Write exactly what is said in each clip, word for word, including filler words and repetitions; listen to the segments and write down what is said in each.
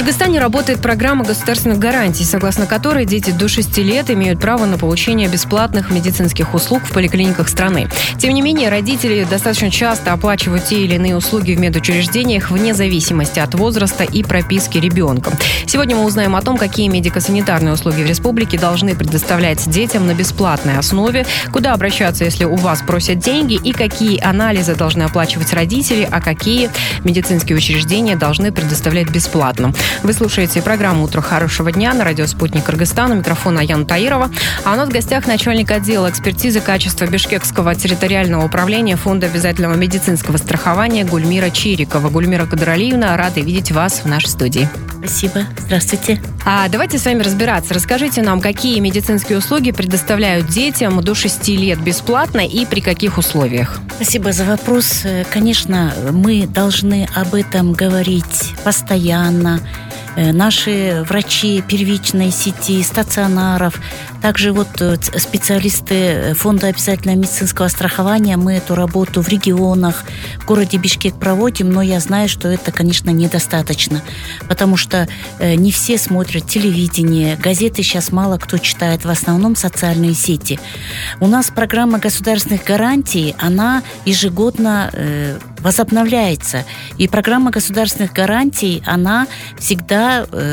Кыргызстане работает программа государственных гарантий, согласно которой дети до шести лет имеют право на получение бесплатных медицинских услуг в поликлиниках страны. Тем не менее, родители достаточно часто оплачивают те или иные услуги в медучреждениях вне зависимости от возраста и прописки ребенка. Сегодня мы узнаем о том, какие медико-санитарные услуги в республике должны предоставлять детям на бесплатной основе, куда обращаться, если у вас просят деньги, и какие анализы должны оплачивать родители, а какие медицинские учреждения должны предоставлять бесплатно. Вы слушаете программу «Утро хорошего дня» на радио «Спутник Кыргызстана». Микрофон Аяна Таирова. А у нас в гостях начальник отдела экспертизы качества Бишкекского территориального управления Фонда обязательного медицинского страхования Гульмира Чирикова. Гульмира Кадралиевна, рада видеть вас в нашей студии. Спасибо. Здравствуйте. А давайте с вами разбираться. Расскажите нам, какие медицинские услуги предоставляют детям до шести лет бесплатно и при каких условиях? Спасибо за вопрос. Конечно, мы должны об этом говорить постоянно. Наши врачи первичной сети, стационаров, также вот специалисты Фонда обязательного медицинского страхования, мы эту работу в регионах, в городе Бишкек проводим, но я знаю, что это, конечно, недостаточно, потому что не все смотрят телевидение, газеты сейчас мало кто читает, в основном социальные сети. У нас программа государственных гарантий, она ежегодно возобновляется, и программа государственных гарантий, она всегда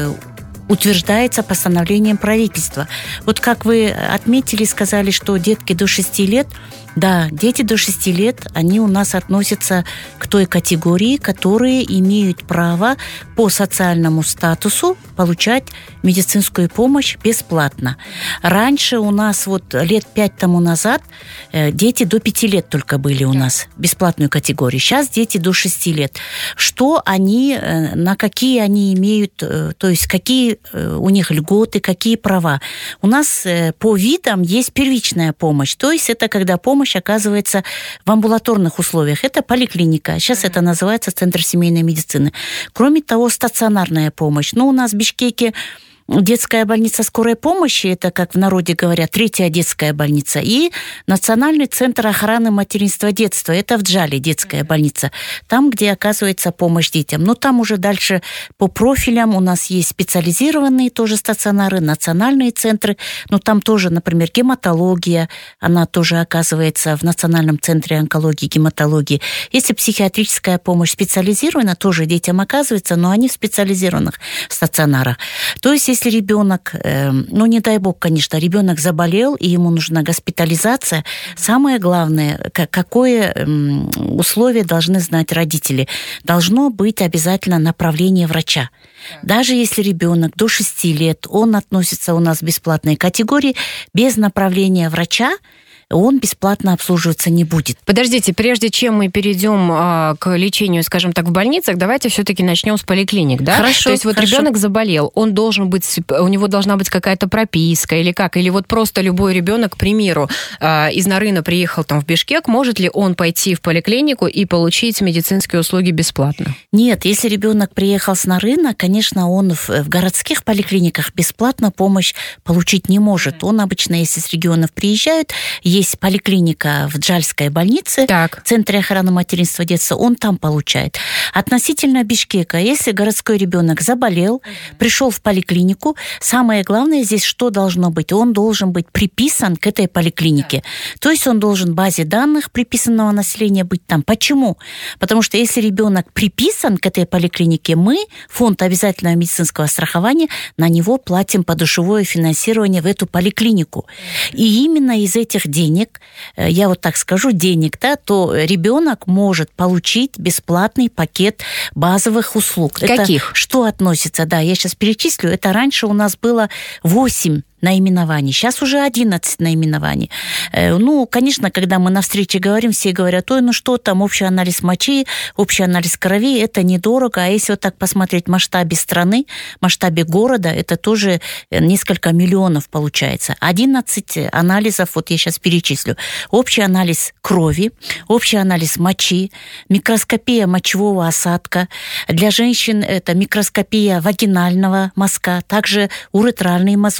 утверждается постановлением правительства. Вот как вы отметили, сказали, что детки до шести лет, да, дети до шести лет, они у нас относятся к той категории, которые имеют право по социальному статусу получать медицинскую помощь бесплатно. Раньше у нас вот лет пять тому назад дети до пяти лет только были у нас бесплатную категорию. Сейчас дети до шести лет. Что они, на какие они имеют, то есть какие у них льготы, какие права. У нас по видам есть первичная помощь, то есть это когда помощь оказывается в амбулаторных условиях. Это поликлиника. Сейчас mm-hmm. это называется Центр семейной медицины. Кроме того, стационарная помощь. Ну, у нас в Бишкеке детская больница скорой помощи, это, как в народе говорят, третья детская больница, и Национальный центр охраны материнства и детства, это в Джале детская больница, там, где оказывается помощь детям. Но там уже дальше по профилям у нас есть специализированные тоже стационары, национальные центры, но там тоже, например, гематология, она тоже оказывается в Национальном центре онкологии и гематологии. Если психиатрическая помощь специализирована, тоже детям оказывается, но они в специализированных стационарах. То есть, если ребенок, ну, не дай бог, конечно, ребенок заболел, и ему нужна госпитализация, самое главное, какое условие должны знать родители. Должно быть обязательно направление врача. Даже если ребенок до шести лет, он относится у нас к бесплатной категории, без направления врача, он бесплатно обслуживаться не будет. Подождите, прежде чем мы перейдем а, к лечению, скажем так, в больницах, давайте все-таки начнем с поликлиник, да? Хорошо. То есть вот хорошо. Ребенок заболел, он должен быть, у него должна быть какая-то прописка или как? Или вот просто любой ребенок, к примеру, а, из Нарына приехал там в Бишкек, может ли он пойти в поликлинику и получить медицинские услуги бесплатно? Нет, если ребенок приехал с Нарына, конечно, он в, в городских поликлиниках бесплатно помощь получить не может. Он обычно, если с регионов приезжают, есть поликлиника в Джальской больнице, так. в Центре охраны материнства и детства, он там получает. Относительно Бишкека, если городской ребенок заболел, uh-huh. пришел в поликлинику, самое главное здесь, что должно быть? Он должен быть приписан к этой поликлинике. Uh-huh. То есть он должен в базе данных приписанного населения быть там. Почему? Потому что если ребенок приписан к этой поликлинике, мы, Фонд обязательного медицинского страхования, на него платим подушевое финансирование в эту поликлинику. Uh-huh. И именно из этих денег денег, я вот так скажу, денег, да, то ребенок может получить бесплатный пакет базовых услуг. Каких? Это что относится? Да, я сейчас перечислю. Это раньше у нас было восемь наименований. Сейчас уже одиннадцать наименований. Ну, конечно, когда мы на встрече говорим, все говорят, ой, ну что там, общий анализ мочи, общий анализ крови, это недорого. А если вот так посмотреть в масштабе страны, в масштабе города, это тоже несколько миллионов получается. одиннадцать анализов, вот я сейчас перечислю. Общий анализ крови, общий анализ мочи, микроскопия мочевого осадка. Для женщин это микроскопия вагинального мазка, также уретральный мазок для мужчин,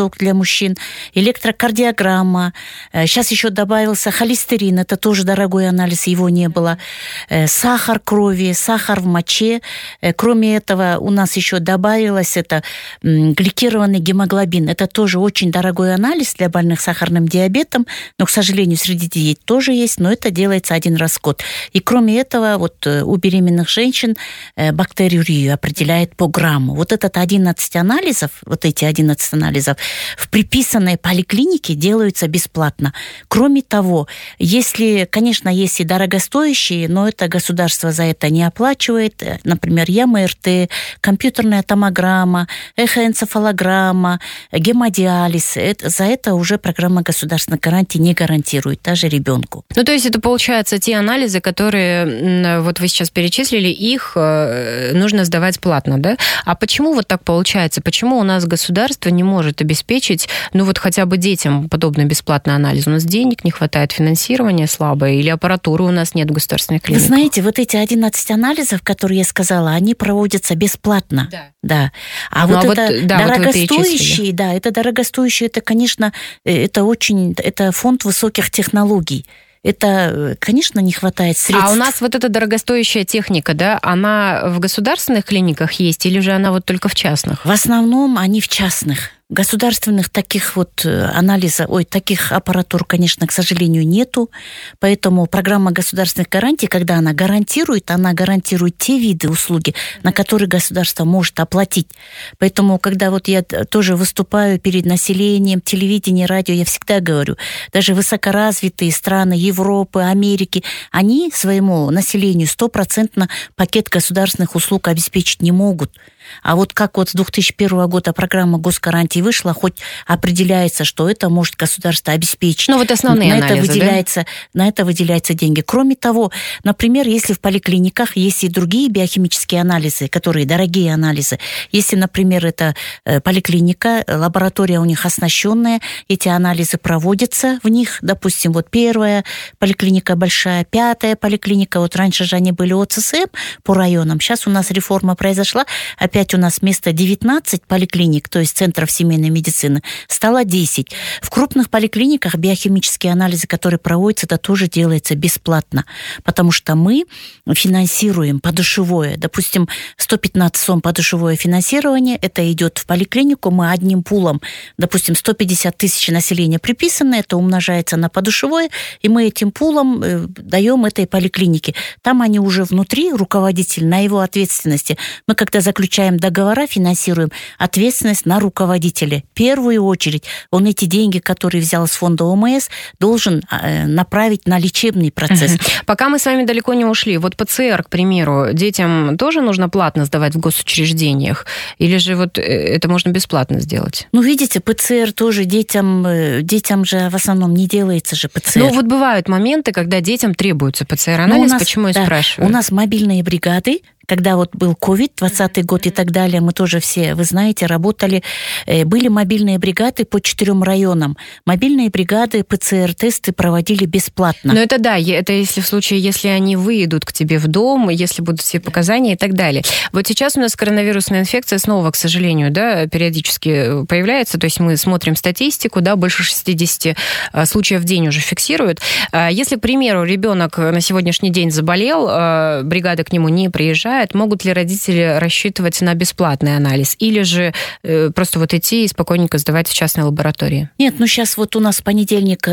мужчин, электрокардиограмма. Сейчас еще добавился холестерин, это тоже дорогой анализ, его не было. Сахар крови, сахар в моче. Кроме этого, у нас еще добавилось это гликированный гемоглобин. Это тоже очень дорогой анализ для больных сахарным диабетом, но, к сожалению, среди детей тоже есть, но это делается один раз в год. И кроме этого, вот у беременных женщин бактериурию определяет по грамму. Вот этот одиннадцать анализов, вот эти одиннадцать анализов в приписанной поликлинике делаются бесплатно. Кроме того, если, конечно, есть и дорогостоящие, но это государство за это не оплачивает, например, ЯМРТ, компьютерная томограмма, эхоэнцефалограмма, гемодиализ, это, за это уже программа государственной гарантии не гарантирует, даже ребенку. Ну, то есть это, получается, те анализы, которые вот вы сейчас перечислили, их нужно сдавать платно, да? А почему вот так получается? Почему у нас государство не может обеспечить, ну, вот хотя бы детям подобный бесплатный анализ? У нас денег не хватает, финансирование слабое, или аппаратуры у нас нет в государственных клиниках? Вы знаете, вот эти одиннадцать анализов, которые я сказала, они проводятся бесплатно. Да. Да. А ну, вот а это вот, да, дорогостоящие, вот да, это дорогостоящие, это, конечно, это очень, это фонд высоких технологий. Это, конечно, не хватает средств. А у нас вот эта дорогостоящая техника, да, она в государственных клиниках есть или же она вот только в частных? В основном они в частных. Государственных таких вот анализов, ой, таких аппаратур, конечно, к сожалению, нету. Поэтому программа государственных гарантий, когда она гарантирует, она гарантирует те виды услуги, на которые государство может оплатить. Поэтому, когда вот я тоже выступаю перед населением, телевидение, радио, я всегда говорю, даже высокоразвитые страны Европы, Америки, они своему населению стопроцентно пакет государственных услуг обеспечить не могут. А вот как вот с две тысячи первого года программа госгарантий вышла, хоть определяется, что это может государство обеспечить. Ну вот основные на анализы, это выделяется, да? На это выделяются деньги. Кроме того, например, если в поликлиниках есть и другие биохимические анализы, которые дорогие анализы, если, например, это поликлиника, лаборатория у них оснащенная, эти анализы проводятся в них, допустим, вот первая поликлиника большая, пятая поликлиника, вот раньше же они были ОЦСМ по районам, сейчас у нас реформа произошла, опять у нас вместо девятнадцать поликлиник, то есть центров семейной медицины, стало десять. В крупных поликлиниках биохимические анализы, которые проводятся, это тоже делается бесплатно, потому что мы финансируем подушевое. Допустим, сто пятнадцать сом подушевое финансирование, это идет в поликлинику, мы одним пулом, допустим, сто пятьдесят тысяч населения приписано, это умножается на подушевое, и мы этим пулом даем этой поликлинике. Там они уже внутри, руководитель, на его ответственности. Мы когда заключаем договора, финансируем, ответственность на руководителя. В первую очередь он эти деньги, которые взял из фонда ОМС, должен направить на лечебный процесс. Угу. Пока мы с вами далеко не ушли, вот ПЦР, к примеру, детям тоже нужно платно сдавать в госучреждениях? Или же вот это можно бесплатно сделать? Ну, видите, ПЦР тоже детям, детям же в основном не делается же ПЦР. Ну, вот бывают моменты, когда детям требуется ПЦР-анализ, ну, почему я да, спрашиваю? У нас мобильные бригады, когда вот был ковид, двадцатый год и так далее, мы тоже все, вы знаете, работали, были мобильные бригады по четырем районам. Мобильные бригады ПЦР-тесты проводили бесплатно. Но это да, это если в случае, если они выйдут к тебе в дом, если будут все показания и так далее. Вот сейчас у нас коронавирусная инфекция снова, к сожалению, да, периодически появляется, то есть мы смотрим статистику, да, больше шестьдесят случаев в день уже фиксируют. Если, к примеру, ребенок на сегодняшний день заболел, бригада к нему не приезжает, могут ли родители рассчитывать на бесплатный анализ? Или же э, просто вот идти и спокойненько сдавать в частной лаборатории? Нет, ну сейчас вот у нас в понедельник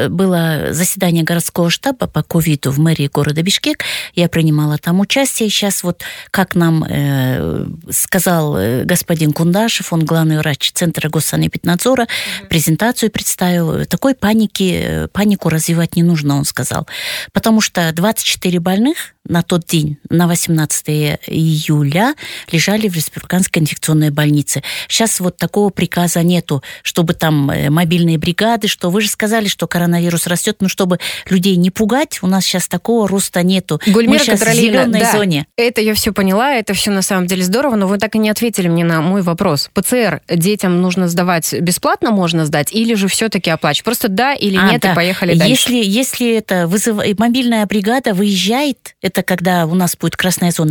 было заседание городского штаба по ковиду в мэрии города Бишкек. Я принимала там участие. Сейчас вот, как нам э, сказал господин Кундашев, он главный врач Центра госсанэпиднадзора, mm-hmm. презентацию представил. Такой паники, панику развивать не нужно, он сказал. Потому что двадцать четыре больных на тот день, на восемнадцатое июля, лежали в республиканской инфекционной больнице. Сейчас вот такого приказа нету, чтобы там мобильные бригады, что вы же сказали, что коронавирус растет, но чтобы людей не пугать, у нас сейчас такого роста нету. Гульмира Мы сейчас в зеленой да, зоне. Это я все поняла, это все на самом деле здорово, но вы так и не ответили мне на мой вопрос. ПЦР детям нужно сдавать бесплатно, можно сдать, или же все-таки оплачивать? Просто да или а, нет, да. и поехали дальше. Если, если это вызыв... мобильная бригада выезжает, это когда у нас будет красная зона,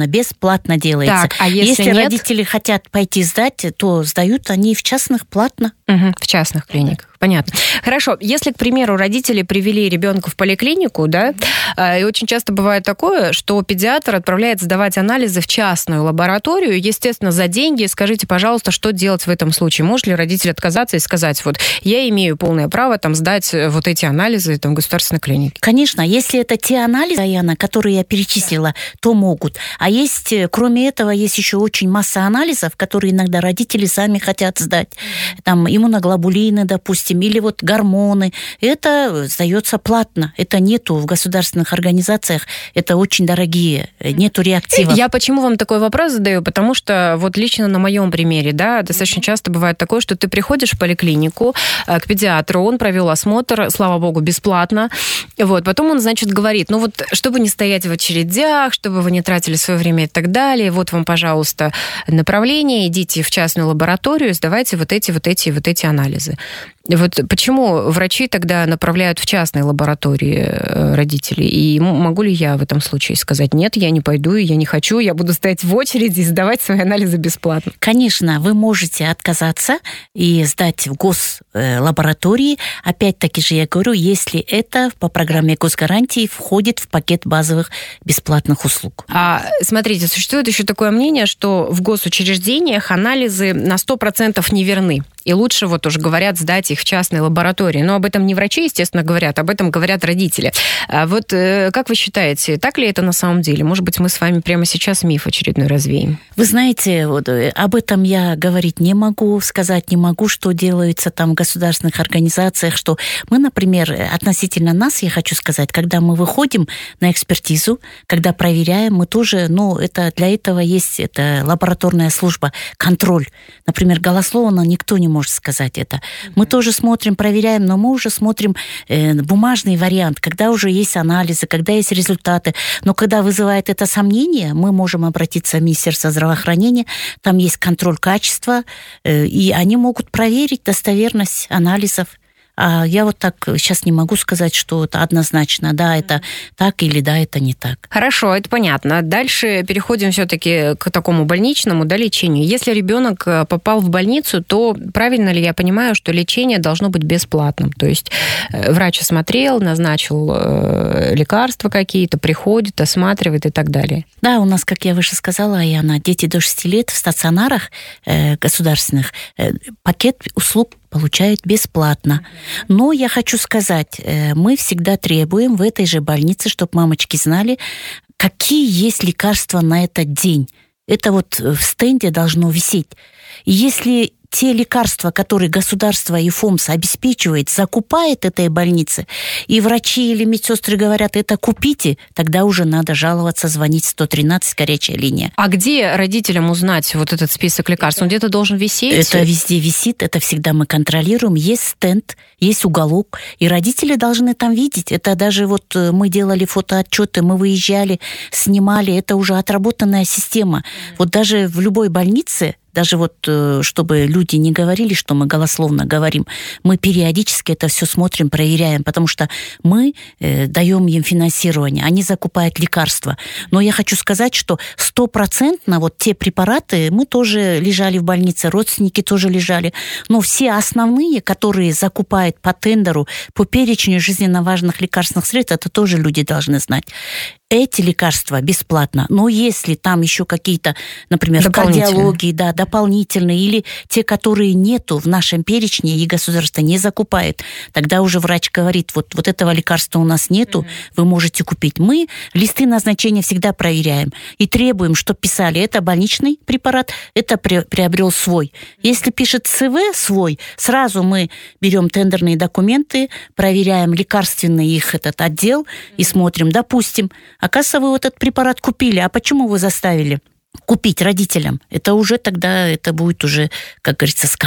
именно бесплатно делается. Так, а если, если нет? родители хотят пойти сдать, то сдают они в частных платно. Угу, в частных клиниках. Понятно. Хорошо. Если, к примеру, родители привели ребенка в поликлинику, да, и очень часто бывает такое, что педиатр отправляет сдавать анализы в частную лабораторию, естественно, за деньги. Скажите, пожалуйста, что делать в этом случае? Может ли родитель отказаться и сказать, вот, я имею полное право там сдать вот эти анализы там, в государственной клинике? Конечно, если это те анализы, Яна, которые я перечислила, то могут. А есть, кроме этого, есть еще очень масса анализов, которые иногда родители сами хотят сдать. Там иммуноглобулины, допустим, или вот гормоны. Это сдается платно. Это нету в государственных организациях. Это очень дорогие. Нету реактивов. Я почему вам такой вопрос задаю? Потому что вот лично на моем примере, да, достаточно часто бывает такое, что ты приходишь в поликлинику к педиатру, он провел осмотр, слава богу, бесплатно. Вот, потом он, значит, говорит, ну вот, чтобы не стоять в очередях, чтобы вы не тратили свое время и так далее, вот вам, пожалуйста, направление, идите в частную лабораторию, сдавайте вот эти, вот эти, вот эти анализы. Вот почему врачи тогда направляют в частные лаборатории родителей? И могу ли я в этом случае сказать, нет, я не пойду, я не хочу, я буду стоять в очереди и сдавать свои анализы бесплатно? Конечно, вы можете отказаться и сдать в гослаборатории. Опять-таки же я говорю, если это по программе госгарантии входит в пакет базовых бесплатных услуг. А смотрите, существует еще такое мнение, что в госучреждениях анализы на сто процентов не верны. И лучше, вот уже говорят, сдать их в частной лаборатории. Но об этом не врачи, естественно, говорят, об этом говорят родители. А вот как вы считаете, так ли это на самом деле? Может быть, мы с вами прямо сейчас миф очередной развеем? Вы знаете, вот, об этом я говорить не могу, сказать не могу, что делается там в государственных организациях, что мы, например, относительно нас, я хочу сказать, когда мы выходим на экспертизу, когда проверяем, мы тоже, ну, это для этого есть это лабораторная служба, контроль. Например, голословно никто не может сказать это. Мы тоже смотрим, проверяем, но мы уже смотрим э, бумажный вариант, когда уже есть анализы, когда есть результаты. Но когда вызывает это сомнение, мы можем обратиться в Министерство здравоохранения, там есть контроль качества, э, и они могут проверить достоверность анализов. А я вот так сейчас не могу сказать, что это однозначно, да, это так или да, это не так. Хорошо, это понятно. Дальше переходим все-таки к такому больничному, да, лечению. Если ребенок попал в больницу, то правильно ли я понимаю, что лечение должно быть бесплатным? То есть врач осмотрел, назначил лекарства какие-то, приходит, осматривает и так далее. Да, у нас, как я выше сказала, Яна, дети до шести лет в стационарах э, государственных э, пакет услуг получают бесплатно. Но я хочу сказать, мы всегда требуем в этой же больнице, чтобы мамочки знали, какие есть лекарства на этот день. Это вот в стенде должно висеть. И если те лекарства, которые государство и ФОМС обеспечивает, закупает этой больнице, и врачи или медсестры говорят, это купите, тогда уже надо жаловаться, звонить сто тринадцать, горячая линия. А где родителям узнать вот этот список лекарств? Он где-то должен висеть? Это везде висит, это всегда мы контролируем. Есть стенд, есть уголок, и родители должны там видеть. Это даже вот мы делали фотоотчеты, мы выезжали, снимали, это уже отработанная система. Вот даже в любой больнице, даже вот, чтобы люди не говорили, что мы голословно говорим, мы периодически это все смотрим, проверяем, потому что мы э, даем им финансирование, они закупают лекарства. Но я хочу сказать, что стопроцентно вот те препараты, мы тоже лежали в больнице, родственники тоже лежали, но все основные, которые закупают по тендеру, по перечню жизненно важных лекарственных средств, это тоже люди должны знать. Эти лекарства бесплатно, но если там еще какие-то, например, в кардиологии, да, дополнительные, или те, которые нету в нашем перечне и государство не закупает, тогда уже врач говорит, вот, вот этого лекарства у нас нету, mm-hmm. вы можете купить. Мы листы назначения всегда проверяем и требуем, чтобы писали, это больничный препарат, это при, приобрел свой. Если пишет ЦВ свой, сразу мы берем тендерные документы, проверяем лекарственный их этот отдел mm-hmm. и смотрим, допустим, оказывается, вы вот этот препарат купили, а почему вы заставили купить родителям? Это уже тогда, это будет уже, как говорится, скандал.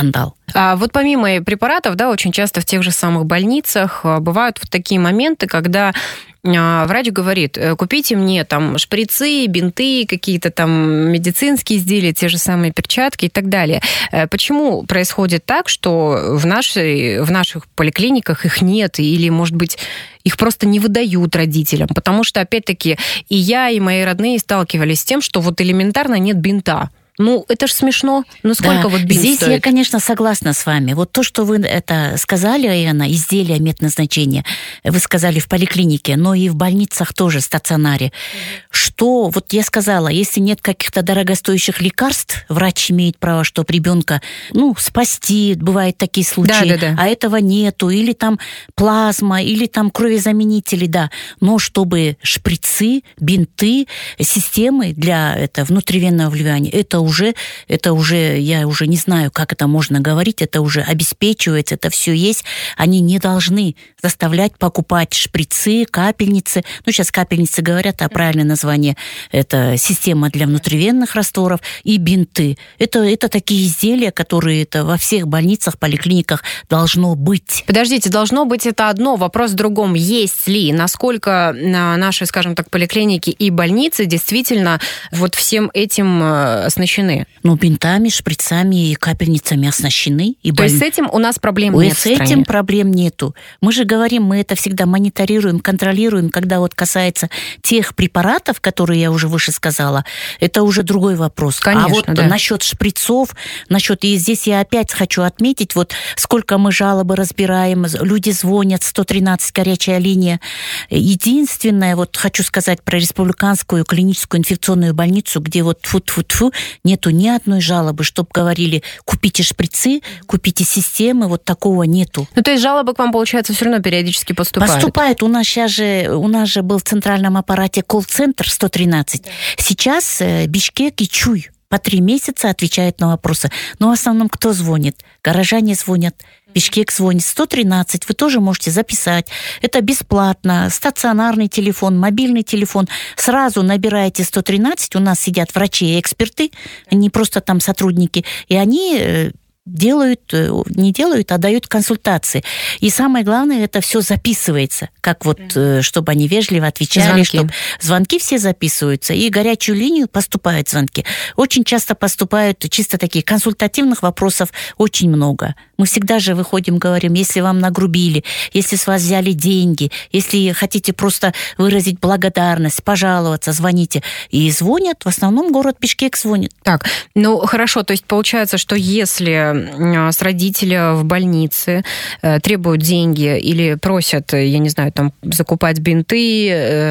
А вот помимо препаратов, да, очень часто в тех же самых больницах бывают вот такие моменты, когда врач говорит: купите мне там шприцы, бинты, какие-то там медицинские изделия, те же самые перчатки и так далее. Почему происходит так, что в, нашей, в наших поликлиниках их нет, или, может быть, их просто не выдают родителям? Потому что, опять-таки, и я, и мои родные сталкивались с тем, что вот элементарно нет бинта. Ну, это ж смешно. Ну, сколько да, вот бинт здесь стоит? Я, конечно, согласна с вами. Вот то, что вы это сказали, Айана, изделия медназначения, вы сказали в поликлинике, но и в больницах тоже, стационаре. Mm-hmm. Что, вот я сказала, если нет каких-то дорогостоящих лекарств, врач имеет право, чтобы ребенка, ну, спасти, бывают такие случаи, да, да, да. а этого нету, или там плазма, или там кровезаменители, да. Но чтобы шприцы, бинты, системы для это, внутривенного вливания, это уже, это уже, я уже не знаю, как это можно говорить, это уже обеспечивается, это все есть. Они не должны заставлять покупать шприцы, капельницы. Ну, сейчас капельницы говорят, а правильное название – это система для внутривенных растворов и бинты. Это, это такие изделия, которые это во всех больницах, поликлиниках должно быть. Подождите, должно быть это одно, вопрос в другом. Есть ли, насколько наши, скажем так, поликлиники и больницы действительно вот всем этим оснащены? Ну, бинтами, шприцами и капельницами оснащены. И То боль... есть с этим у нас проблем Ой, нет с в стране? этим проблем нету. Мы же говорим, мы это всегда мониторируем, контролируем, когда вот касается тех препаратов, которые я уже выше сказала, это уже другой вопрос. Конечно, а вот да. насчет шприцов, насчет... И здесь я опять хочу отметить, вот сколько мы жалобы разбираем, люди звонят, сто тринадцать горячая линия. Единственное, вот хочу сказать про республиканскую клиническую инфекционную больницу, где вот тьфу-тьфу-тьфу, нету ни одной жалобы, чтобы говорили, купите шприцы, купите системы, вот такого нету. Ну, то есть жалобы к вам, получается, все равно периодически поступают? Поступает. У нас сейчас же, у нас же был в центральном аппарате колл-центр сто тринадцать. Да. Сейчас э, Бишкек и Чуй по три месяца отвечают на вопросы. Но в основном кто звонит? Горожане звонят. Бишкек звонит сто тринадцать, вы тоже можете записать. Это бесплатно. Стационарный телефон, мобильный телефон. Сразу набираете сто тринадцать, у нас сидят врачи и эксперты, не просто там сотрудники, и они делают, не делают, а дают консультации. И самое главное, это все записывается, как вот, чтобы они вежливо отвечали, звонки. Чтобы звонки все записываются, и горячую линию поступают звонки. Очень часто поступают чисто такие консультативных вопросов очень много. Мы всегда же выходим, говорим, если вам нагрубили, если с вас взяли деньги, если хотите просто выразить благодарность, пожаловаться, звоните. И звонят, в основном город Бишкек звонит. Так, ну хорошо, то есть получается, что если с родителя в больнице э, требуют деньги или просят, я не знаю, там закупать бинты,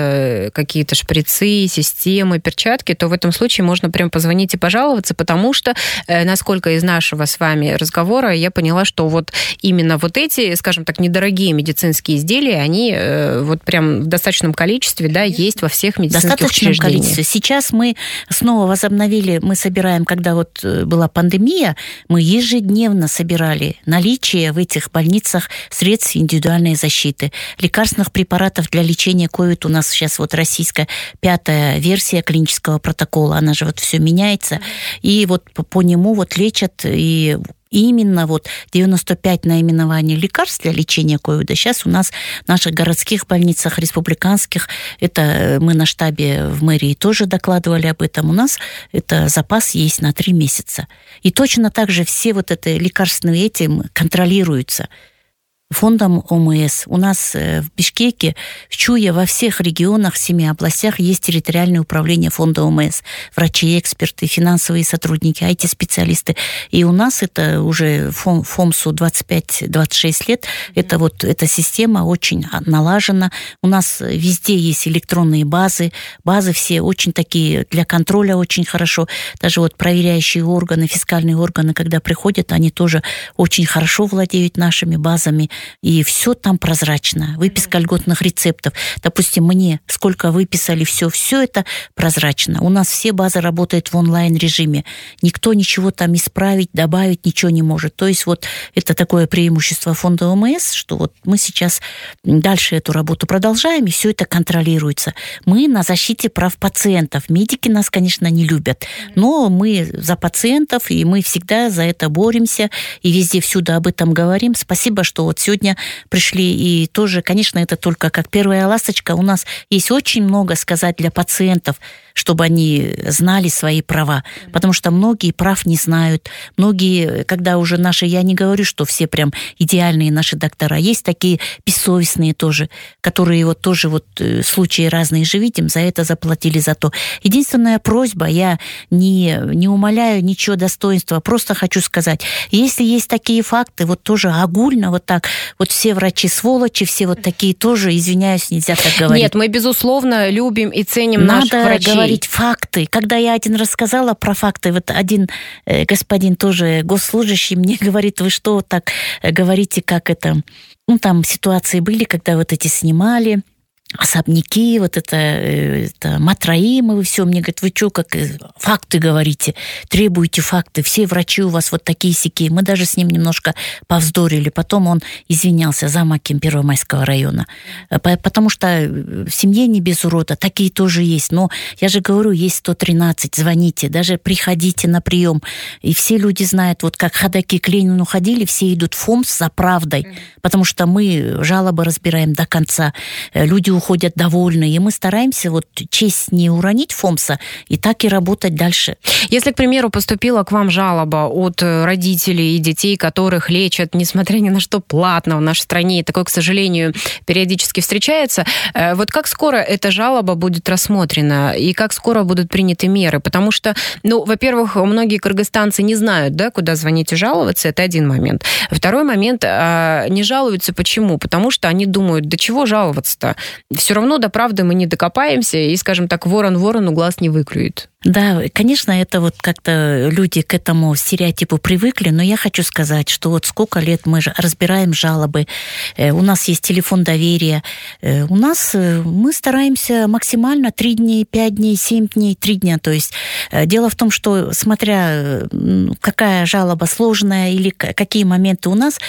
э, какие-то шприцы, системы, перчатки, то в этом случае можно прям позвонить и пожаловаться, потому что, э, насколько из нашего с вами разговора я поняла, что вот именно вот эти, скажем так, недорогие медицинские изделия, они э, вот прям в достаточном количестве, да, есть во всех медицинских достаточном учреждениях. Количестве. Сейчас мы снова возобновили, мы собираем, когда вот была пандемия, мы ежедневно Ежедневно собирали наличие в этих больницах средств индивидуальной защиты. Лекарственных препаратов для лечения ковид у нас сейчас вот российская пятая версия клинического протокола, она же вот все меняется. И вот по, по нему вот лечат и... Именно вот девяносто пять наименований лекарств для лечения ковида сейчас у нас в наших городских больницах, республиканских, это мы на штабе в мэрии тоже докладывали об этом, у нас это запас есть на три месяца. И точно так же все вот это лекарственные эти контролируются фондом ОМС. У нас в Бишкеке, в Чуе, во всех регионах, в семи областях есть территориальное управление фонда ОМС. Врачи, эксперты, финансовые сотрудники, ай ти-специалисты. И у нас это уже ФОМСу двадцать пять - двадцать шесть лет. Это вот эта система очень налажена. У нас везде есть электронные базы. Базы все очень такие для контроля очень хорошо. Даже вот проверяющие органы, фискальные органы, когда приходят, они тоже очень хорошо владеют нашими базами. и все там прозрачно. Выписка льготных рецептов. Допустим, мне сколько выписали, все, все это прозрачно. У нас все базы работают в онлайн-режиме. Никто ничего там исправить, добавить ничего не может. То есть вот это такое преимущество фонда ОМС, что вот мы сейчас дальше эту работу продолжаем, и все это контролируется. Мы на защите прав пациентов. Медики нас, конечно, не любят, но мы за пациентов, и мы всегда за это боремся, и везде, всюду об этом говорим. Спасибо, что вот сегодня пришли, и тоже, конечно, это только как первая ласточка. У нас есть очень много сказать для пациентов, чтобы они знали свои права, потому что многие прав не знают. Многие, когда уже наши, я не говорю, что все прям идеальные наши доктора, есть такие бессовестные тоже, которые вот тоже вот случаи разные же видим, за это заплатили за то. Единственная просьба, я не, не умаляю ничего достоинства, просто хочу сказать, если есть такие факты, вот тоже огульно вот так, вот все врачи сволочи, все вот такие тоже, извиняюсь, нельзя так говорить. Нет, мы, безусловно, любим и ценим Надо наших врачей. Говорить факты. Когда я один раз сказала про факты, вот один э, господин тоже госслужащий мне говорит, вы что так говорите, как это... Ну, там ситуации были, когда вот эти снимали особняки, вот это, это Матраимовы, все. Мне говорят, вы что, как факты говорите, требуете факты, все врачи у вас вот такие-сякие. Мы даже с ним немножко повздорили. Потом он извинялся, замаким Первомайского района. Потому что в семье не без урода, такие тоже есть. Но я же говорю, есть сто тринадцать, звоните, даже приходите на прием. И все люди знают, вот как ходаки к Ленину ходили, все идут в ФОМС за правдой, потому что мы жалобы разбираем до конца. Люди уходят довольны, и мы стараемся вот честь не уронить ФОМСа и так и работать дальше. Если, к примеру, поступила к вам жалоба от родителей и детей, которых лечат, несмотря ни на что, платно в нашей стране, и такое, к сожалению, периодически встречается, вот как скоро эта жалоба будет рассмотрена и как скоро будут приняты меры? Потому что, ну, во-первых, многие кыргызстанцы не знают, да, куда звонить и жаловаться, это один момент. Второй момент, не жалуются почему? Потому что они думают, до чего жаловаться-то? Все равно до правды мы не докопаемся, и, скажем так, ворон ворону глаз не выклюет. Да, конечно, это вот как-то люди к этому стереотипу привыкли, но я хочу сказать, что вот сколько лет мы разбираем жалобы, у нас есть телефон доверия, у нас мы стараемся максимально три дня, пять дней, семь дней, три дня. То есть дело в том, что смотря какая жалоба сложная или какие моменты у нас,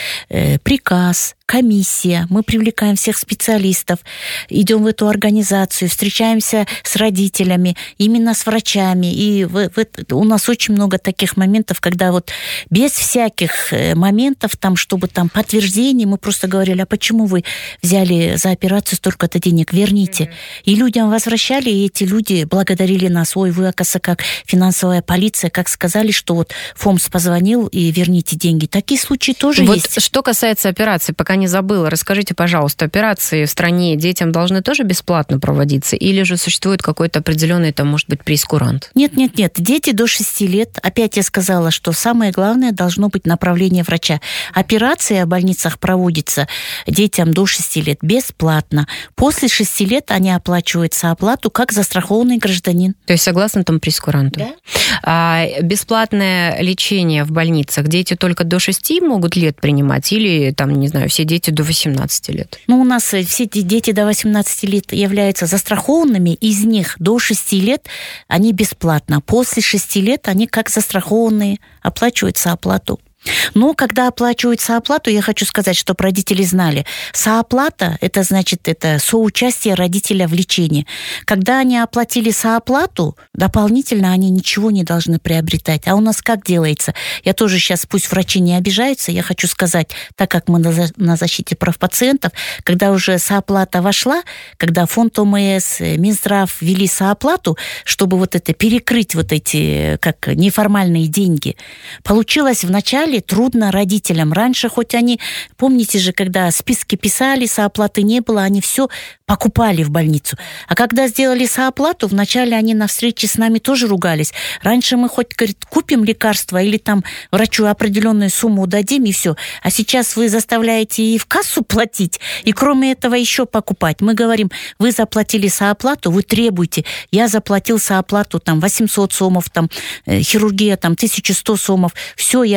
приказ, комиссия, мы привлекаем всех специалистов, идем в эту организацию, встречаемся с родителями, именно с врачами. И в, в, у нас очень много таких моментов, когда вот без всяких моментов, там, чтобы там подтверждений, мы просто говорили, а почему вы взяли за операцию столько-то денег, верните. Mm-hmm. И людям возвращали, и эти люди благодарили нас. Ой, вы, оказывается, как финансовая полиция, как сказали, что вот ФОМС позвонил и верните деньги. Такие случаи тоже вот есть. Что касается операции, пока не забыла, расскажите, пожалуйста, операции в стране детям должны тоже бесплатно проводиться? Или же существует какой-то определенный, там, может быть, прейскурант? Нет, нет, нет. Дети до шести лет, опять я сказала, что самое главное должно быть направление врача. Операция в больницах проводится детям до шести лет бесплатно. После шести лет они оплачивают сооплату как застрахованный гражданин. То есть согласно там прейскуранту? Да. А бесплатное лечение в больницах дети только до шести могут лет принимать? Или, там, не знаю, все дети до восемнадцати лет? Ну, у нас все дети до восемнадцати лет являются застрахованными, из них до шести лет они бесплатно. После шести лет они как застрахованные оплачивают сооплату. Но когда оплачивают сооплату, я хочу сказать, чтобы родители знали, сооплата, это значит, это соучастие родителя в лечении. Когда они оплатили сооплату, дополнительно они ничего не должны приобретать. А у нас как делается? Я тоже сейчас, пусть врачи не обижаются, я хочу сказать, так как мы на защите прав пациентов, когда уже сооплата вошла, когда фонд ОМС, Минздрав ввели сооплату, чтобы вот это перекрыть вот эти как неформальные деньги, получилось вначале трудно родителям. Раньше хоть они, помните же, когда списки писали, сооплаты не было, они все покупали в больницу. А когда сделали сооплату, вначале они на встрече с нами тоже ругались. Раньше мы хоть, говорит, купим лекарства или там врачу определенную сумму дадим, и все. А сейчас вы заставляете и в кассу платить, и кроме этого еще покупать. Мы говорим, вы заплатили сооплату, вы требуете. Я заплатил сооплату там восемьсот сомов, там хирургия там тысяча сто сомов. Все, я ничего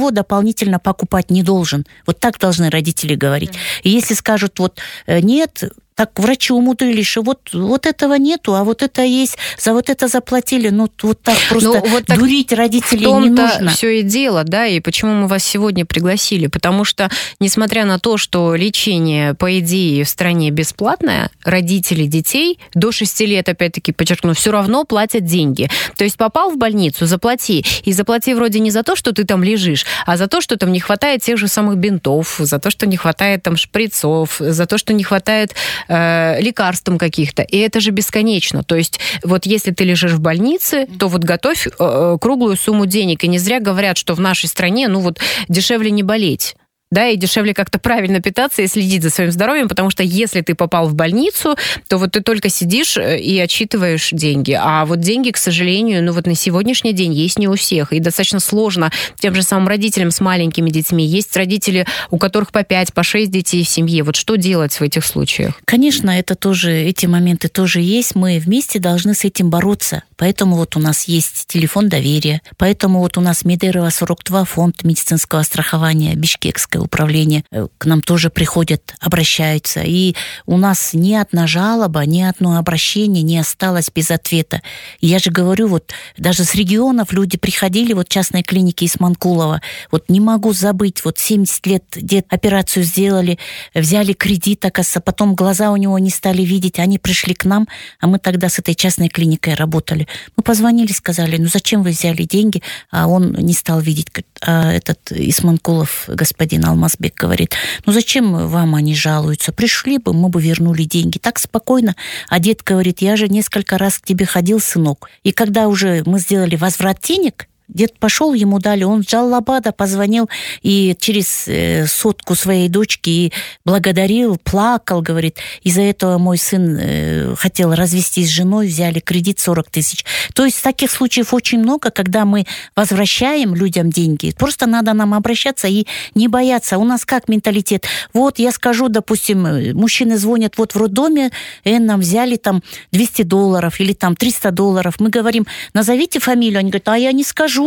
ничего дополнительно покупать не должен. Вот так должны родители говорить. И если скажут, вот нет, так врачи умудрились, что вот, вот этого нету, а вот это есть, за вот это заплатили. Ну, вот так просто ну, вот так дурить родителей не нужно. Все и дело, да, и почему мы вас сегодня пригласили? Потому что, несмотря на то, что лечение, по идее, в стране бесплатное, родители детей до шести лет, опять-таки, подчеркну, все равно платят деньги. То есть попал в больницу, заплати. И заплати вроде не за то, что ты там лежишь, а за то, что там не хватает тех же самых бинтов, за то, что не хватает там шприцов, за то, что не хватает лекарствам каких-то. И это же бесконечно. То есть вот если ты лежишь в больнице, то вот готовь э, круглую сумму денег. И не зря говорят, что в нашей стране, ну вот, дешевле не болеть. Да, и дешевле как-то правильно питаться и следить за своим здоровьем, потому что если ты попал в больницу, то вот ты только сидишь и отсчитываешь деньги. А вот деньги, к сожалению, ну вот на сегодняшний день есть не у всех. И достаточно сложно тем же самым родителям с маленькими детьми. Есть родители, у которых по пять, по шесть детей в семье. Вот что делать в этих случаях? Конечно, это тоже, эти моменты тоже есть. Мы вместе должны с этим бороться. Поэтому вот у нас есть телефон доверия. Поэтому вот у нас Медерово сорок два, фонд медицинского страхования, Бишкекское управление, к нам тоже приходят, обращаются. И у нас ни одна жалоба, ни одно обращение не осталось без ответа. И я же говорю, вот даже с регионов люди приходили, вот частной клиники из Манкулова, вот не могу забыть, вот семьдесят лет дед операцию сделали, взяли кредит, оказывается, потом глаза у него не стали видеть, они пришли к нам, а мы тогда с этой частной клиникой работали. Мы позвонили, сказали, ну зачем вы взяли деньги, а он не стал видеть. А этот из Манкулов, господин Алмазбек, говорит, ну зачем вам они жалуются? Пришли бы, мы бы вернули деньги. Так спокойно. А дед говорит, я же несколько раз к тебе ходил, сынок. И когда уже мы сделали возврат денег, дед пошел, ему дали, он в Джаллабада позвонил и через э, сотку своей дочки и благодарил, плакал, говорит, из-за этого мой сын э, хотел развестись с женой, взяли кредит сорок тысяч. То есть таких случаев очень много, когда мы возвращаем людям деньги. Просто надо нам обращаться и не бояться. У нас как менталитет? Вот я скажу, допустим, мужчины звонят, вот в роддоме э, нам взяли там двести долларов или там триста долларов. Мы говорим, назовите фамилию. Они говорят, а я не скажу.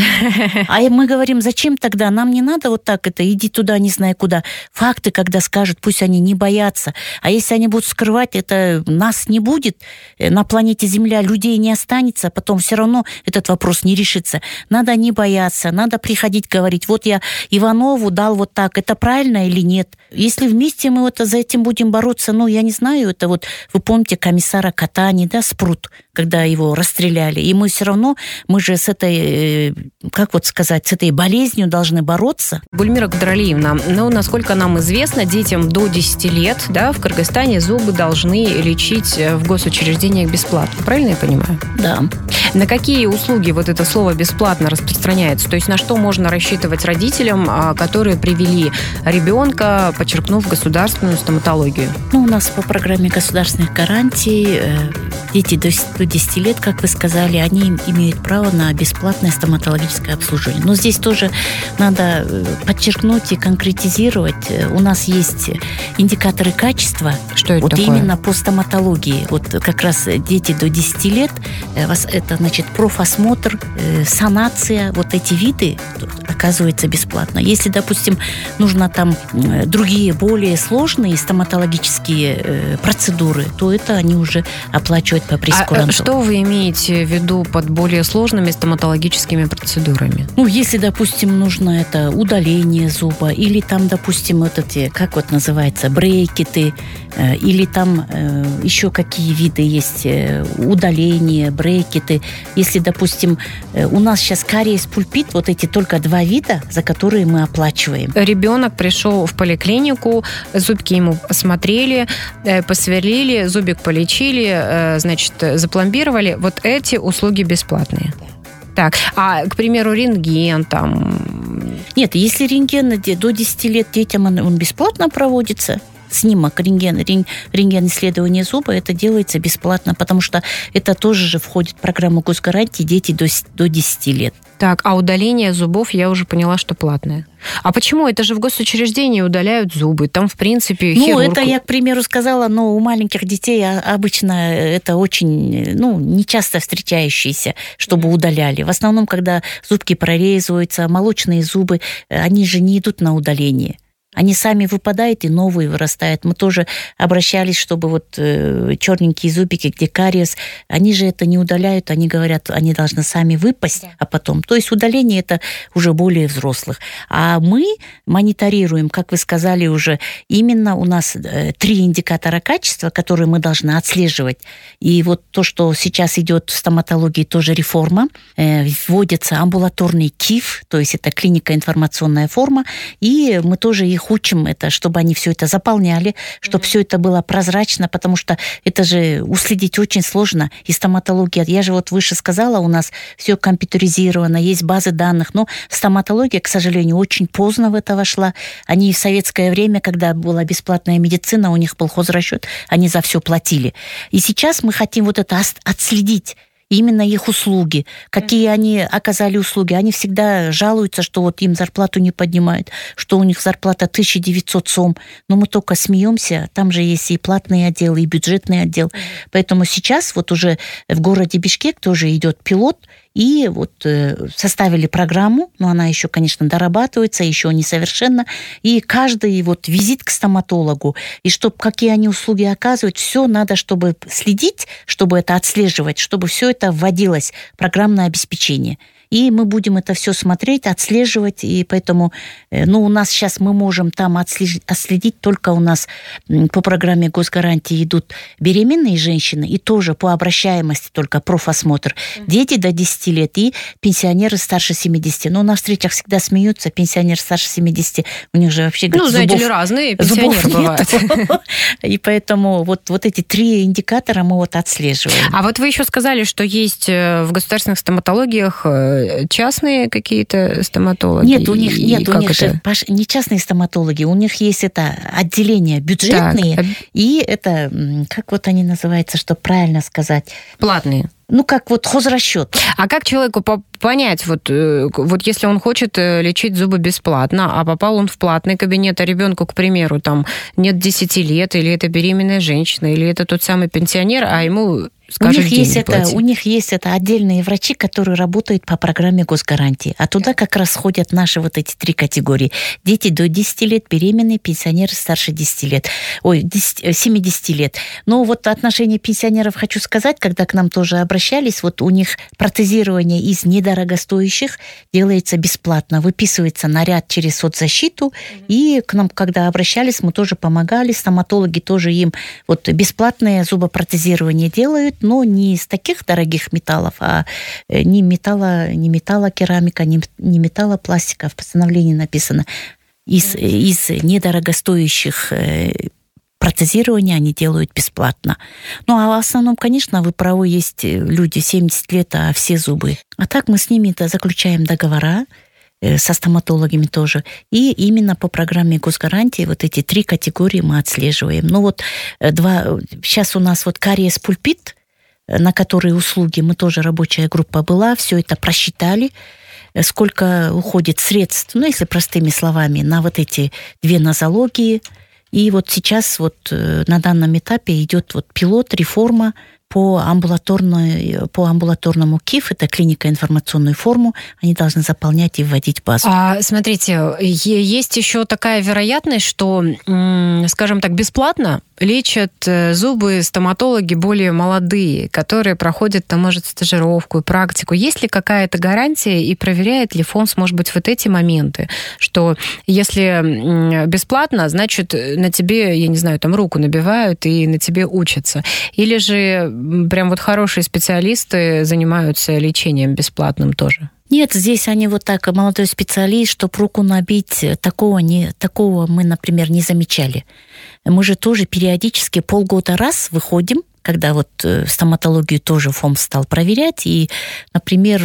А мы говорим, зачем тогда? Нам не надо вот так это, иди туда, не знаю куда. Факты, когда скажут, пусть они не боятся. А если они будут скрывать, это нас не будет. На планете Земля людей не останется, потом все равно этот вопрос не решится. Надо не бояться, надо приходить говорить, вот я Иванову дал вот так, это правильно или нет? Если вместе мы вот за этим будем бороться, ну, я не знаю, это вот, вы помните комиссара Катани, да, Спрут, когда его расстреляли, и мы все равно, мы же с этой, как вот сказать, с этой болезнью должны бороться. Гульмира Кудралиевна, ну, насколько нам известно, детям до десяти лет, да, в Кыргызстане зубы должны лечить в госучреждениях бесплатно, правильно я понимаю? Да. На какие услуги вот это слово «бесплатно» распространяется? То есть на что можно рассчитывать родителям, которые привели ребенка, подчеркнув государственную стоматологию? Ну, у нас по программе государственных гарантий дети до десяти лет, как вы сказали, они имеют право на бесплатное стоматологическое обслуживание. Но здесь тоже надо подчеркнуть и конкретизировать. У нас есть индикаторы качества. Что это вот такое? Именно по стоматологии. Вот как раз дети до десяти лет, это значит профосмотр, санация, вот эти виды оказывается бесплатно. Если, допустим, нужно там другие более сложные стоматологические процедуры, то это они уже оплачивают по прескуранту. А что вы имеете в виду под более сложными стоматологическими процедурами? Ну, если, допустим, нужно это удаление зуба, или там, допустим, вот эти, как вот называется, брекеты, э, или там э, еще какие виды есть, э, удаление, брекеты. Если, допустим, э, у нас сейчас кариес, пульпит, вот эти только два вида, за которые мы оплачиваем. Ребенок пришел в поликлинику, зубки ему осмотрели, э, посверлили, зубик полечили, э, значит, запломбировали. Вот эти услуги бесплатные. Так, а, к примеру, рентген там... Нет, если рентген до десяти лет детям он, он бесплатно проводится, снимок рентген, рентген исследования зуба, это делается бесплатно, потому что это тоже же входит в программу госгарантии дети до, до десяти лет. Так, а удаление зубов, я уже поняла, что платное. А почему? Это же в госучреждении удаляют зубы. Там, в принципе, ну, хирург... Ну, это я, к примеру, сказала, но у маленьких детей обычно это очень, ну, нечасто встречающиеся, чтобы удаляли. В основном, когда зубки прорезываются, молочные зубы, они же не идут на удаление. Они сами выпадают, и новые вырастают. Мы тоже обращались, чтобы вот э, черненькие зубики, где кариес, они же это не удаляют, они говорят, они должны сами выпасть, да. а потом. То есть удаление это уже более взрослых. А мы мониторируем, как вы сказали уже, именно у нас э, три индикатора качества, которые мы должны отслеживать. И вот то, что сейчас идет в стоматологии, тоже реформа. Э, вводится амбулаторный КИФ, то есть это клиника информационная форма, и мы тоже их учим это, чтобы они все это заполняли, чтобы mm-hmm. все это было прозрачно, потому что это же уследить очень сложно. И стоматология, я же вот выше сказала, у нас все компьютеризировано, есть базы данных, но стоматология, к сожалению, очень поздно в это вошла. Они в советское время, когда была бесплатная медицина, у них был хозрасчет, они за все платили. И сейчас мы хотим вот это отследить, именно их услуги, какие mm-hmm. они оказали услуги. Они всегда жалуются, что вот им зарплату не поднимают, что у них зарплата тысяча девятьсот сом. Но мы только смеемся, там же есть и платный отдел, и бюджетный отдел. Mm-hmm. Поэтому сейчас вот уже в городе Бишкек тоже идет пилот, и вот э, составили программу, но она еще, конечно, дорабатывается, еще несовершенна. И каждый вот визит к стоматологу, и чтобы какие они услуги оказывают, все надо, чтобы следить, чтобы это отслеживать, чтобы все это вводилось, программное обеспечение. И мы будем это все смотреть, отслеживать, и поэтому, ну, у нас сейчас мы можем там отслежить, отследить только у нас по программе госгарантии идут беременные женщины, и тоже по обращаемости только профосмотр. Mm-hmm. Дети до десяти лет и пенсионеры старше семидесяти. Но на встречах всегда смеются, пенсионер старше семидесяти, у них же вообще... Ну, знаете ли, разные пенсионеры бывают. И поэтому вот, вот эти три индикатора мы вот отслеживаем. А вот вы еще сказали, что есть в государственных стоматологиях частные какие-то стоматологи? Нет, у них нет, у них же, Паш, не частные стоматологи, у них есть это отделения бюджетные, так. и это, как вот они называются, чтобы правильно сказать? Платные. Ну, как вот хозрасчет. А как человеку понять, вот, вот если он хочет лечить зубы бесплатно, а попал он в платный кабинет, а ребенку, к примеру, там нет десяти лет, или это беременная женщина, или это тот самый пенсионер, а ему... Скажут, у них, есть это, у них есть это отдельные врачи, которые работают по программе госгарантии. А туда как раз ходят наши вот эти три категории. Дети до десяти лет, беременные, пенсионеры старше десяти лет. Ой, десять, семидесяти лет. Но вот отношение пенсионеров хочу сказать, когда к нам тоже обращались, вот у них протезирование из недорогостоящих делается бесплатно. Выписывается наряд через соцзащиту. Mm-hmm. И к нам, когда обращались, мы тоже помогали. Стоматологи тоже им вот бесплатное зубопротезирование делают. Но не из таких дорогих металлов, а не металла, не металлокерамика, не, не металлопластика. В постановлении написано, из, из недорогостоящих протезирования они делают бесплатно. Ну, а в основном, конечно, вы правы, есть люди семьдесят лет, а все зубы. А так мы с ними-то заключаем договора, со стоматологами тоже. И именно по программе госгарантии вот эти три категории мы отслеживаем. Ну вот два, сейчас у нас вот кариес пульпит, на которые услуги, мы тоже рабочая группа была, все это просчитали, сколько уходит средств, ну, если простыми словами, на вот эти две нозологии. И вот сейчас вот на данном этапе идет вот пилот, реформа по, амбулаторной, по амбулаторному КИФ, это клиника информационную форму, они должны заполнять и вводить базу. А, смотрите, есть еще такая вероятность, что, скажем так, бесплатно лечат зубы стоматологи более молодые, которые проходят, там, может, стажировку и практику. Есть ли какая-то гарантия и проверяет ли ФОНС, может быть, вот эти моменты, что если бесплатно, значит, на тебе, я не знаю, там руку набивают и на тебе учатся. Или же прям вот хорошие специалисты занимаются лечением бесплатным тоже? Нет, здесь они вот так, молодой специалист, чтобы руку набить, такого, не, такого мы, например, не замечали. Мы же тоже периодически полгода раз выходим когда вот стоматологию тоже ФОМС стал проверять, и, например,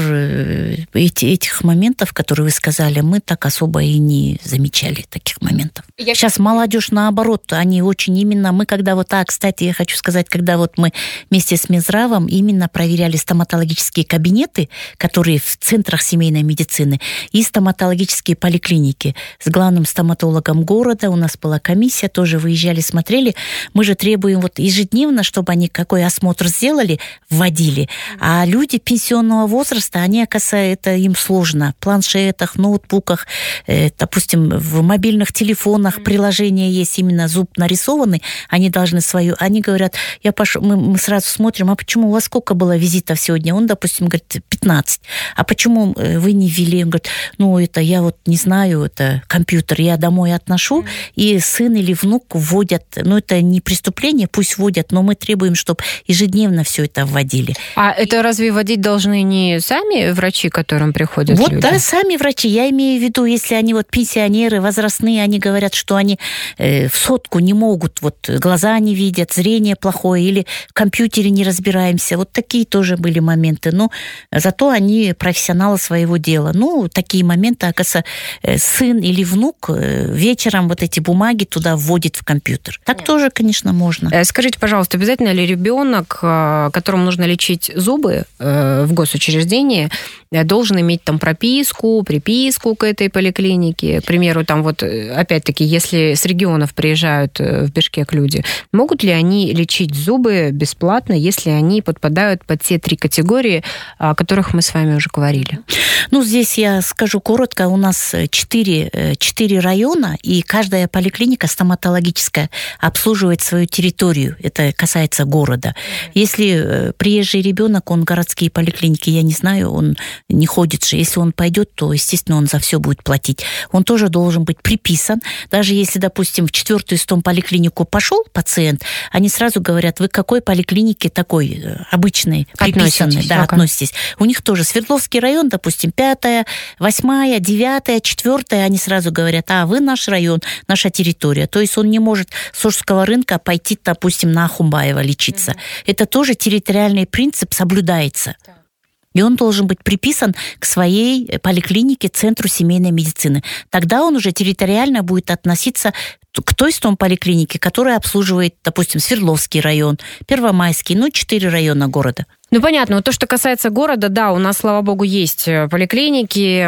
эти, этих моментов, которые вы сказали, мы так особо и не замечали, таких моментов. Я... Сейчас молодежь, наоборот, они очень именно, мы когда вот, а, кстати, я хочу сказать, когда вот мы вместе с Минздравом именно проверяли стоматологические кабинеты, которые в центрах семейной медицины, и стоматологические поликлиники. С главным стоматологом города у нас была комиссия, тоже выезжали, смотрели. Мы же требуем вот ежедневно, чтобы они какой осмотр сделали, вводили. А люди пенсионного возраста, они, оказывается, это им сложно. В планшетах, ноутбуках, э, допустим, в мобильных телефонах приложения есть именно зуб нарисованный, они должны свою... Они говорят, я пош... мы, мы сразу смотрим, а почему у вас сколько было визитов сегодня? Он, допустим, говорит, пятнадцать. А почему вы не ввели? Он говорит, ну, это я вот не знаю, это компьютер, я домой отношу, и сын или внук вводят. Ну, это не преступление, пусть вводят, но мы требуем, чтобы ежедневно все это вводили. А это разве вводить должны не сами врачи, к которым приходят вот, люди? Да, сами врачи. Я имею в виду, если они вот пенсионеры, возрастные, они говорят, что они э, в сотку не могут, вот глаза не видят, зрение плохое, или в компьютере не разбираемся. Вот такие тоже были моменты. Но зато они профессионалы своего дела. Ну, такие моменты, оказывается, сын или внук вечером вот эти бумаги туда вводит в компьютер. Так Нет. тоже, конечно, можно. Скажите, пожалуйста, обязательно ли ребенок, которому нужно лечить зубы в госучреждении, должен иметь там прописку, приписку к этой поликлинике? К примеру, там вот, опять-таки, если с регионов приезжают в Бишкек люди, могут ли они лечить зубы бесплатно, если они подпадают под те три категории, о которых мы с вами уже говорили? Ну, здесь я скажу коротко. У нас четыре, четыре района, и каждая поликлиника стоматологическая обслуживает свою территорию. Это касается города. Если приезжий ребенок, он городские поликлиники, я не знаю, он не ходит же. Если он пойдет, то, естественно, он за все будет платить. Он тоже должен быть приписан. Даже если, допустим, в четвертую стомполиклинику пошел пациент, они сразу говорят, вы к какой поликлинике такой обычной, приписанной, да, относитесь. У них тоже Свердловский район, допустим, пятая, восьмая, девятая, четвертая, они сразу говорят, а вы наш район, наша территория. То есть он не может с Сожского рынка пойти, допустим, на Ахумбаева лечиться. Mm-hmm. Это тоже территориальный принцип соблюдается. И он должен быть приписан к своей поликлинике, центру семейной медицины. Тогда он уже территориально будет относиться к той стомполиклинике, которая обслуживает, допустим, Свердловский район, Первомайский, ну, четыре района города. Ну, понятно. Вот то, что касается города, да, у нас, слава богу, есть поликлиники,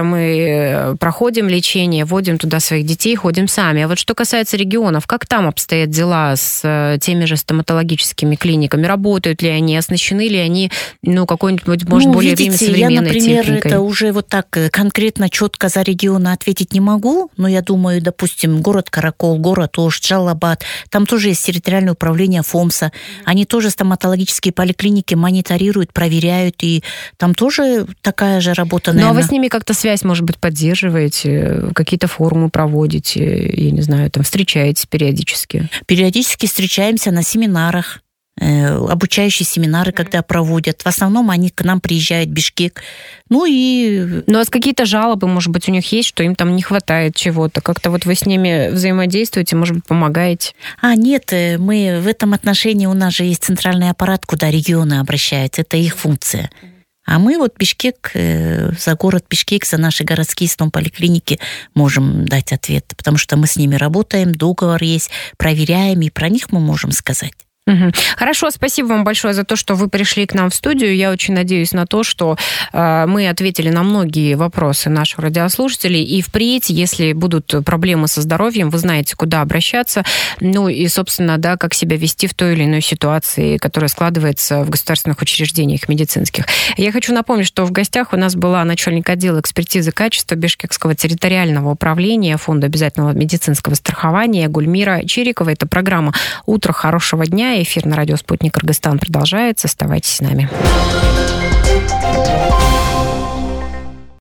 мы проходим лечение, вводим туда своих детей, ходим сами. А вот что касается регионов, как там обстоят дела с теми же стоматологическими клиниками? Работают ли они, оснащены ли они, ну, какой-нибудь, может, ну, более-менее современной я, например, техникой? Это уже вот так конкретно, четко за регионы ответить не могу, но я думаю, допустим, город Каракол, город Ош, Джалабад, там тоже есть территориальное управление ФОМСа, они тоже стоматологические поликлиники мониторируют, проверяют, и там тоже такая же работа, наверное. Ну, а вы с ними как-то связь, может быть, поддерживаете, какие-то форумы проводите, я не знаю, там встречаетесь периодически? Периодически встречаемся на семинарах, обучающие семинары, когда проводят. В основном они к нам приезжают в Бишкек. Ну и... Ну, а какие-то жалобы, может быть, у них есть, что им там не хватает чего-то? Как-то вот вы с ними взаимодействуете, может быть, помогаете? А, нет, мы в этом отношении, у нас же есть центральный аппарат, куда регионы обращаются. Это их функция. А мы вот Бишкек, за город Бишкек, за наши городские стомполиклиники можем дать ответ, потому что мы с ними работаем, договор есть, проверяем, и про них мы можем сказать. Угу. Хорошо, спасибо вам большое за то, что вы пришли к нам в студию. Я очень надеюсь на то, что э, мы ответили на многие вопросы наших радиослушателей. И впредь, если будут проблемы со здоровьем, вы знаете, куда обращаться. Ну и, собственно, да, как себя вести в той или иной ситуации, которая складывается в государственных учреждениях медицинских. Я хочу напомнить, что в гостях у нас была начальник отдела экспертизы качества Бишкекского территориального управления Фонда обязательного медицинского страхования Гульмира Чирикова. Это программа «Утро хорошего дня». Эфир на радио «Спутник Кыргызстан» продолжается. Оставайтесь с нами.